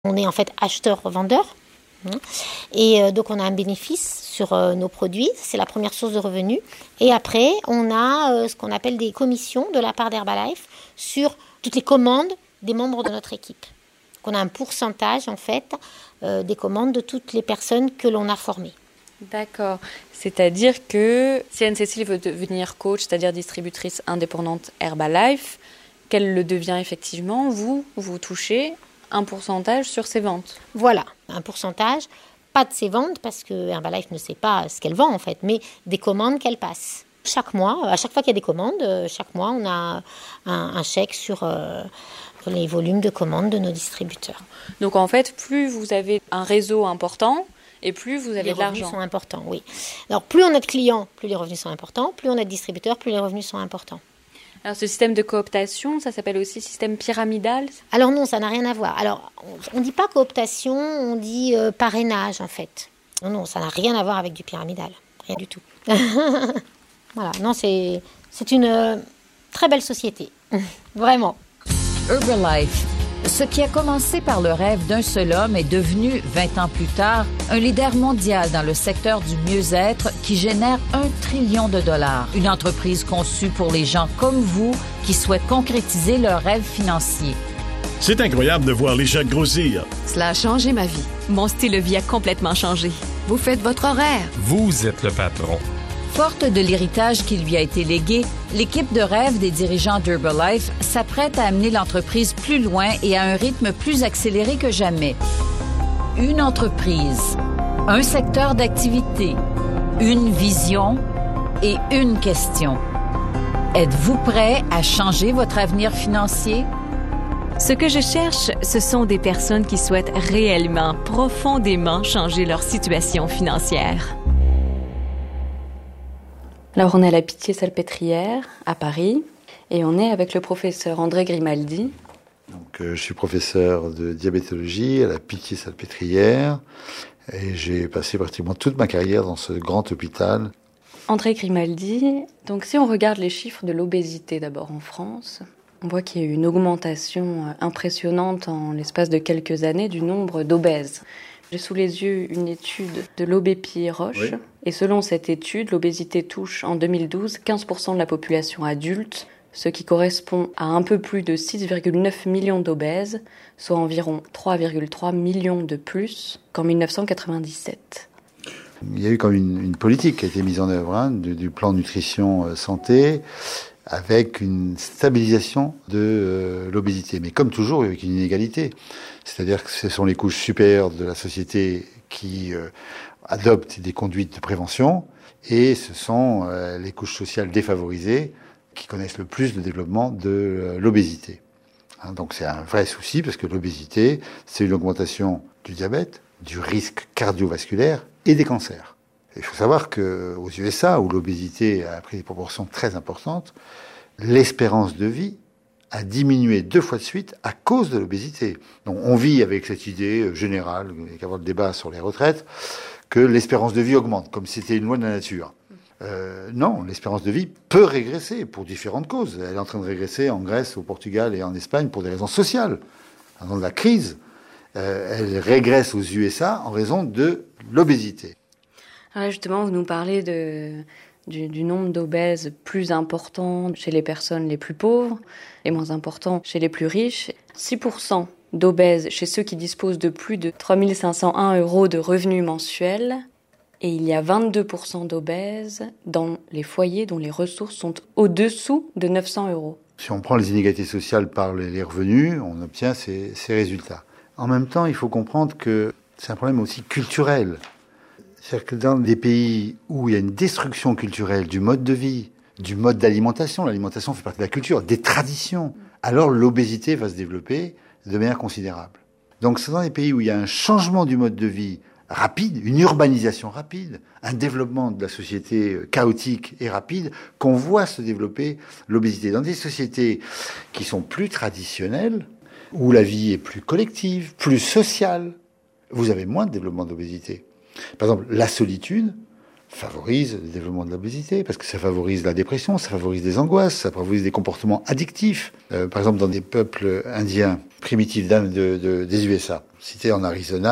On est en fait acheteur-vendeur. Et donc on a un bénéfice sur nos produits, c'est la première source de revenus. Et après, on a ce qu'on appelle des commissions de la part d'Herbalife sur toutes les commandes des membres de notre équipe. Donc on a un pourcentage en fait des commandes de toutes les personnes que l'on a formées. D'accord. C'est-à-dire que si Anne-Cécile veut devenir coach, c'est-à-dire distributrice indépendante Herbalife, qu'elle le devient effectivement, vous touchez un pourcentage sur ses ventes. Voilà, un pourcentage, pas de ses ventes parce que Herbalife ne sait pas ce qu'elle vend en fait, mais des commandes qu'elle passe. Chaque mois, à chaque fois qu'il y a des commandes, chaque mois on a un chèque sur les volumes de commandes de nos distributeurs. Donc en fait, plus vous avez un réseau important et plus vous avez de l'argent. Les revenus sont importants, oui. Alors plus on a de clients, plus les revenus sont importants, plus on a de distributeurs, plus les revenus sont importants. Alors ce système de cooptation, ça s'appelle aussi système pyramidal? Alors non, ça n'a rien à voir. Alors on ne dit pas cooptation, on dit parrainage en fait. Non, ça n'a rien à voir avec du pyramidal, rien du tout. Voilà, non, c'est une très belle société, vraiment. Herbalife, ce qui a commencé par le rêve d'un seul homme est devenu, 20 ans plus tard, un leader mondial dans le secteur du mieux-être qui génère $1 trillion. Une entreprise conçue pour les gens comme vous qui souhaitent concrétiser leurs rêves financiers. C'est incroyable de voir les chèques grossir. Cela a changé ma vie. Mon style de vie a complètement changé. Vous faites votre horaire. Vous êtes le patron. Forte de l'héritage qui lui a été légué, l'équipe de rêve des dirigeants d'Herbalife s'apprête à amener l'entreprise plus loin et à un rythme plus accéléré que jamais. Une entreprise, un secteur d'activité, une vision et une question. Êtes-vous prêt à changer votre avenir financier? Ce que je cherche, ce sont des personnes qui souhaitent réellement, profondément changer leur situation financière. Alors on est à la Pitié-Salpêtrière à Paris et on est avec le professeur André Grimaldi. Donc, je suis professeur de diabétologie à la Pitié-Salpêtrière et j'ai passé pratiquement toute ma carrière dans ce grand hôpital. André Grimaldi, donc si on regarde les chiffres de l'obésité d'abord en France, on voit qu'il y a eu une augmentation impressionnante en l'espace de quelques années du nombre d'obèses. J'ai sous les yeux une étude de l'Aubé-Pierre-Roche. Oui. Et selon cette étude, l'obésité touche en 2012 15% de la population adulte, ce qui correspond à un peu plus de 6,9 millions d'obèses, soit environ 3,3 millions de plus qu'en 1997. Il y a eu comme une politique qui a été mise en œuvre du plan nutrition santé, avec une stabilisation de l'obésité. Mais comme toujours, avec une inégalité. C'est-à-dire que ce sont les couches supérieures de la société qui adoptent des conduites de prévention, et ce sont les couches sociales défavorisées qui connaissent le plus le développement de l'obésité. Donc c'est un vrai souci, parce que l'obésité, c'est une augmentation du diabète, du risque cardiovasculaire et des cancers. Il faut savoir qu'aux USA, où l'obésité a pris des proportions très importantes, l'espérance de vie a diminué 2 fois de suite à cause de l'obésité. Donc on vit avec cette idée générale, il y a le débat sur les retraites, que l'espérance de vie augmente, comme si c'était une loi de la nature. Non, l'espérance de vie peut régresser pour différentes causes. Elle est en train de régresser en Grèce, au Portugal et en Espagne pour des raisons sociales. En raison de la crise, elle régresse aux USA en raison de l'obésité. Alors là, justement, vous nous parlez du nombre d'obèses plus important chez les personnes les plus pauvres et moins important chez les plus riches. 6% d'obèses chez ceux qui disposent de plus de 3 501 € de revenus mensuels. Et il y a 22% d'obèses dans les foyers dont les ressources sont au-dessous de 900 €. Si on prend les inégalités sociales par les revenus, on obtient ces résultats. En même temps, il faut comprendre que c'est un problème aussi culturel. C'est-à-dire que dans des pays où il y a une destruction culturelle du mode de vie, du mode d'alimentation, l'alimentation fait partie de la culture, des traditions, alors l'obésité va se développer de manière considérable. Donc c'est dans des pays où il y a un changement du mode de vie rapide, une urbanisation rapide, un développement de la société chaotique et rapide, qu'on voit se développer l'obésité. Dans des sociétés qui sont plus traditionnelles, où la vie est plus collective, plus sociale, vous avez moins de développement d'obésité. Par exemple, la solitude favorise le développement de l'obésité, parce que ça favorise la dépression, ça favorise des angoisses, ça favorise des comportements addictifs. Par exemple, dans des peuples indiens primitifs des USA, cités en Arizona,